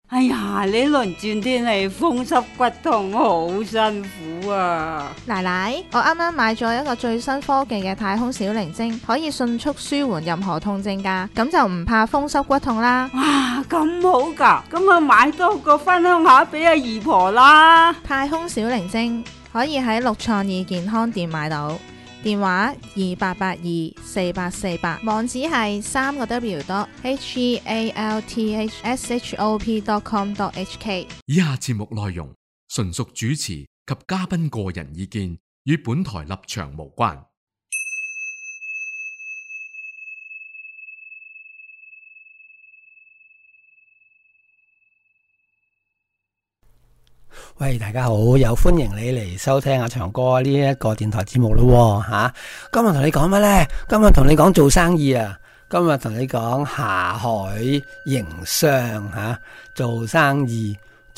哎呀，呢輪轉天氣風濕骨痛，好辛苦啊！ 奶奶，我啱啱買咗一個最新科技嘅太空小靈精，可以迅速舒緩任何痛症㗎，咁就唔怕風濕骨痛啦。 哇，咁好㗎，咁啊買多個分享下俾阿姨婆啦。 太空小靈精可以喺六創意健康店買到，電話28824848，網址係3個W.healthshop.com.hk。 以下節目內容純屬主持及嘉賓個人意見，與本台立場無關。 喂，大家好，又歡迎你嚟收聽阿長哥呢一個電台節目咯吓。今日同你講乜呢？今日同你講做生意啊。今日同你講下海營商吓，做生意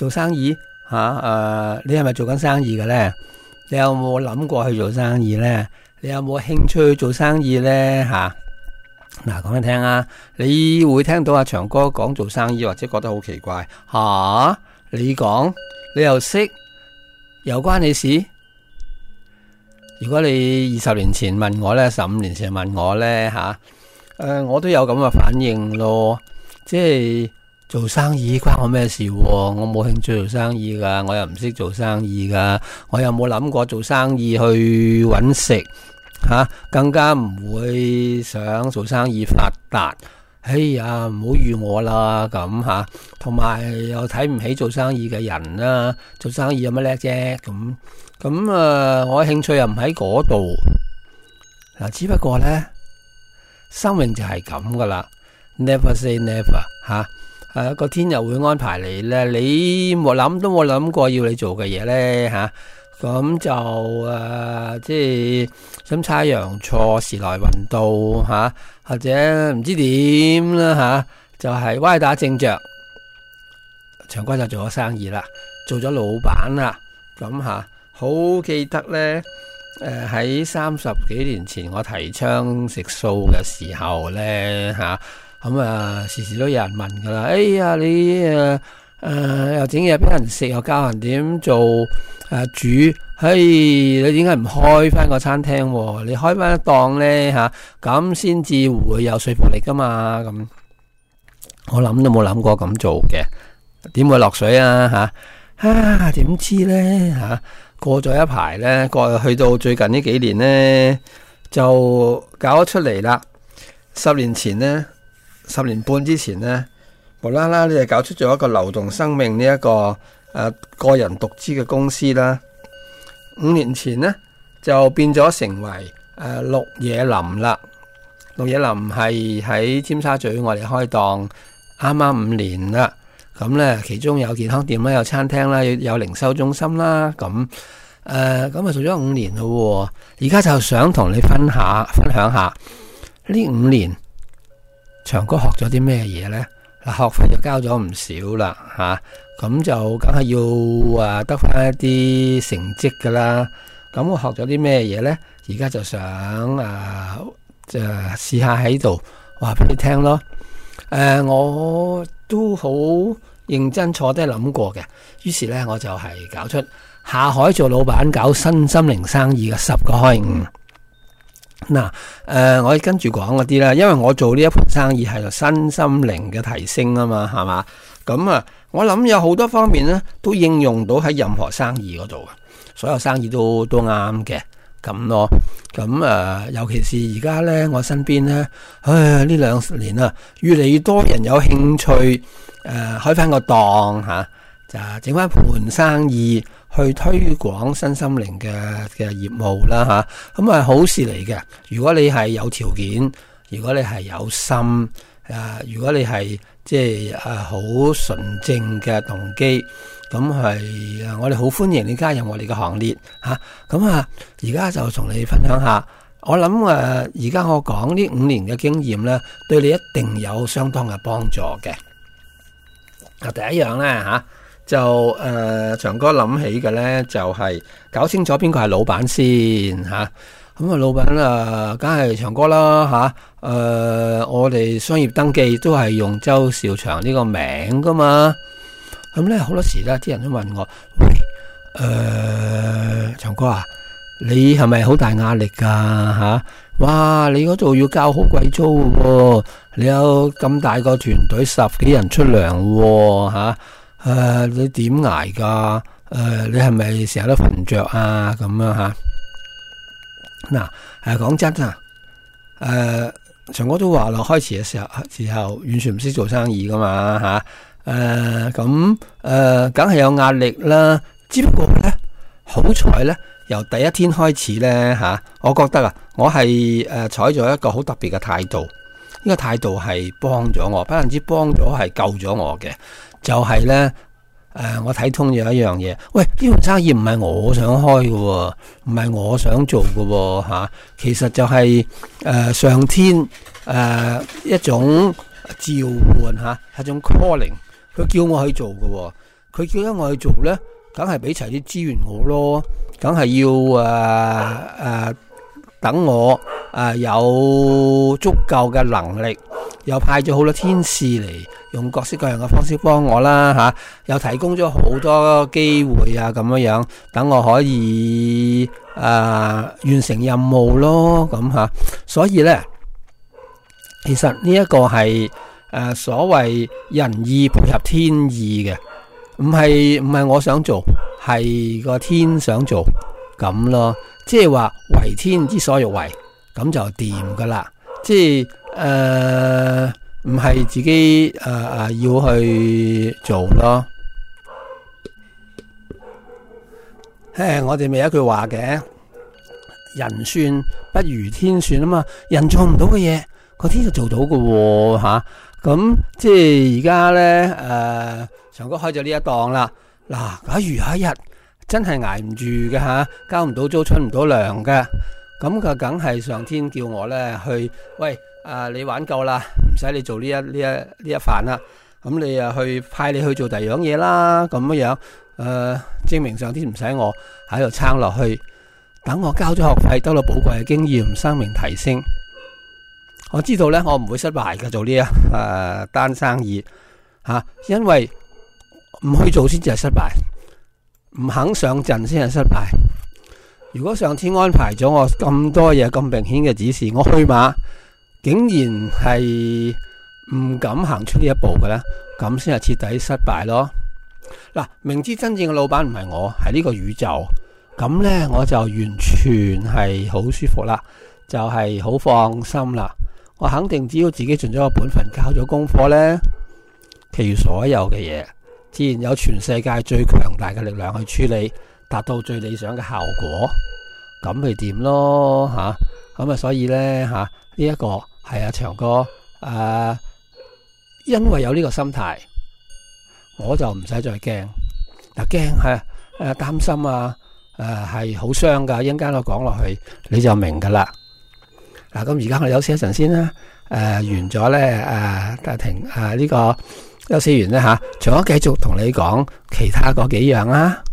吓。你係咪做緊生意嘅呢？你有冇諗過去做生意呢？你有冇興趣去做生意呢？吓，嗱，講嚟聽啊。你會聽到阿長哥講做生意，或者覺得好奇怪吓？你講？你又識又關你事？如果你20年前問我呢，15年前問我呢吓，我都有咁嘅反應咯。即係做生意關我咩事？我冇興趣做生意噶，我又唔識做生意噶，我又冇諗過做生意去搵食吓，更加唔會想做生意發達。哎呀，唔好預我啦咁吓，同埋又睇唔起做生意嘅人啦。做生意有乜叻啫？咁我興趣又唔喺嗰度嗱。只不過呢，生命就係咁噶啦 ，never say never 吓。個天又會安排你呢，你冇諗都冇諗過要你做嘅嘢呢吓。咁就即係陰差陽錯，時來運到吓，或者唔知點啦吓，就係歪打正着，長哥就做咗生意啦，做咗老闆啦。咁吓，好記得呢，喺30幾年前我提倡食素嘅時候呢吓，咁時時都有人問噶啦。哎呀，你又整嘢俾人食，又教人點做煮，你點解唔開翻個餐廳？你開翻一檔呢吓，咁先至會有說服力噶嘛。咁我諗都冇諗過咁做嘅，點會落水啊吓？點知呢吓？過咗一排呢，去到最近呢幾年呢，就搞咗出嚟啦。10年前呢，10年半之前呢，無啦啦你就搞出咗一個流動生命呢一個個人獨資嘅公司啦。5年前呢，就變咗成為綠野林啦。綠野林係喺尖沙咀我哋開檔啱啱5年啦。咁呢，其中有健康店啦，有餐廳啦，有零售中心啦。咁做咗5年咯。而家就想同你分享下呢5年長哥學咗啲咩嘢呢？學費就交咗唔少啦吓，咁就梗係要得翻一啲成績噶啦。咁我學咗啲咩嘢呢？而家就想就試下喺度話俾你聽咯。我都好認真坐低諗過嘅，於是呢，我就係搞出下海做老闆搞身心靈生意嘅10個開悟。嗱，我跟住講嗰啲啦，因為我做呢一盤生意係身心靈嘅提升啊嘛，係嘛？咁我諗有好多方面呢都應用到喺任何生意嗰度，所有生意都啱嘅咁咯。咁尤其是而家呢，我身邊呢，呢2年啊，越嚟越多人有興趣開翻個檔吓，就整翻盤生意去推廣身心靈嘅業務啦吓，咁係好事嚟嘅。如果你係有條件，如果你係有心，如果你係即係好純正嘅動機，咁係我哋好歡迎你加入我哋嘅行列吓。咁而家就同你分享下，我諗而家我講呢5年嘅經驗咧，對你一定有相當嘅幫助嘅。第一樣咧吓。就長哥諗起嘅呢，就係搞清楚邊個係老闆先吓。咁老闆梗係長哥啦吓。我哋商業登記都係用周兆祥呢個名噶嘛。 咁咧好多時咧，啲人都問我：喂，長哥啊，你係咪好大壓力噶吓？哇，你嗰度要交好貴租喎，你有咁大個團隊，10幾人出糧吓，你點捱噶？你係咪成日都瞓唔着啊？咁樣吓？嗱，講真啊，長哥都話啦，開始嘅時候完全唔識做生意噶嘛吓。梗係有壓力啦。只不過咧，好彩咧，由第一天開始咧我覺得啊，我係採咗一個好特別嘅態度。呢個態度係幫咗我，不單止幫咗，係救咗我嘅。就係咧，我睇通咗一樣嘢。喂，呢盤生意唔係我想開嘅，唔係我想做嘅吓。其實就係上天一種召喚吓，一種 calling。佢叫我去做嘅，佢叫咗我去做咧，梗係俾齊啲資源我咯，梗係要等我有足夠嘅能力，又派咗好多天使嚟，用各式各樣嘅方式幫我啦吓，又提供咗好多機會啊，咁樣等我可以完成任務咯，咁吓，所以咧，其實呢一個係所謂人意配合天意嘅，唔係我想做，係個天想做咁咯。即係話為天之所欲為，咁就掂噶啦。即係唔係自己要去做咯。我哋咪有一句話嘅，人算不如天算啊嘛。人做唔到嘅嘢，個天就做到㗎吓。咁即係而家咧，長哥開咗呢一檔啦。嗱，假如有一日真係挨唔住嘅吓，交唔到租，出唔到糧嘅，咁就梗係上天叫我咧去，喂，你玩夠啦，唔使你做呢一飯啦，咁你去派你去做第二樣嘢啦，咁樣證明上天唔使我喺度撐落去，等我交咗學費，得到寶貴嘅經驗，生命提升。我知道咧，我唔會失敗嘅，做呢一單生意吓，因為唔去做先至係失敗，唔肯上陣先係失敗。如果上天安排咗我咁多嘢，咁明顯嘅指示，我去馬竟然係唔敢行出呢一步嘅咧，咁先係徹底失敗咯。嗱，明知真正嘅老闆唔係我，係呢個宇宙，咁咧我就完全係好舒服啦，就係好放心啦。我肯定只要自己盡咗個本分，交咗功課呢，其餘所有嘅嘢，自然有全世界最強大嘅力量去處理，達到最理想嘅效果，咁咪掂咯吓。咁所以呢吓，呢一個係阿長哥因為有呢個心態，我就唔使再驚。嗱，驚係擔心啊，係好傷噶。一陣間我講落去，你就明噶啦。嗱，咁而家我哋休息一陣先啦。完咗咧，停呢個休息完咧吓，長哥繼續同你講其他嗰幾樣啦。